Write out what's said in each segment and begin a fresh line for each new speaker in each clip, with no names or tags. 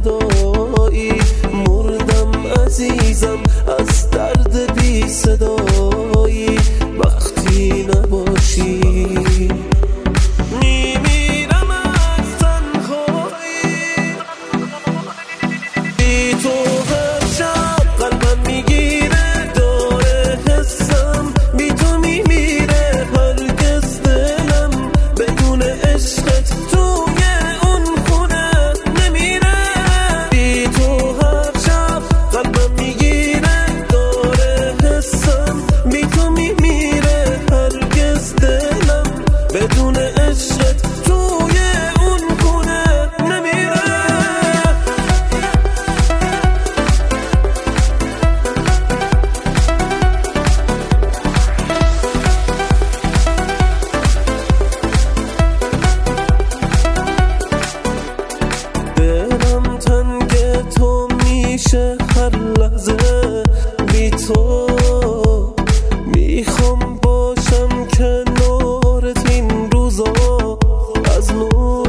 جدایی، مردم عزیزم از درد بی صدایی. وقتی نباشی میمیرم از تنهایی، بی تو هر شب قلبم میگیره داره حسم، بی تو میمیره هرگز دلم بدون عشقت توی اون خونه نمیره. بی تو هر شب قلبم میگیره داره حسم، بی تو میمیره هرگز دلم بدون عشقت توی اون خونه نمیره. دلم تنگ تو میشه هر لحظه، بی تو میخوام باشم کنارت این روزا از نو.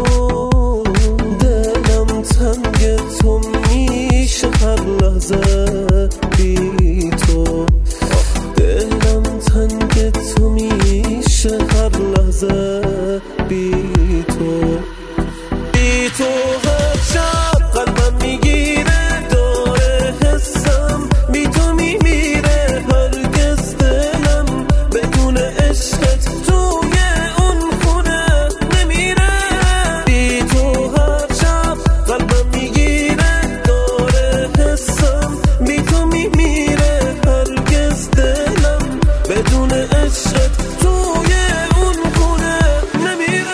دلم تنگ تو میشه هر لحظه، بی تو دلم تنگ تو میشه هر لحظه، بی تو. بی تو هر شب قلبم میگیره داره حسم، بی تو میمیره هرگز دلم بدون عشقت توی اون خونه نمیره. بی تو هر شب قلبم میگیره داره حسم، بی تو میمیره هرگز دلم بدون عشقت توی اون خونه نمیره.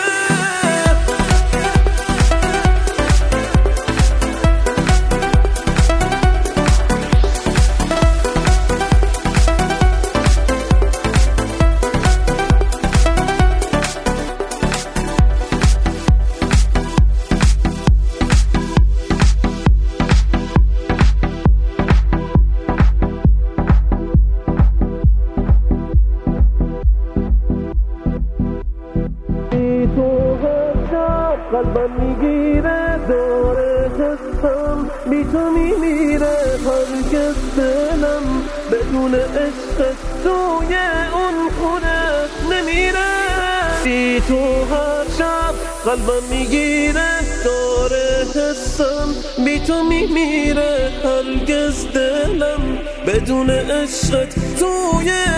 بی تو هر شب قلبم میگیره داره حسم، بی تو میمیره هرگز دلم بدون عشقت توی اون خونه نمیره. بی تو هر شب قلبم میگیره داره حسم، بی تو میمیره هرگز دلم بدون عشقت توی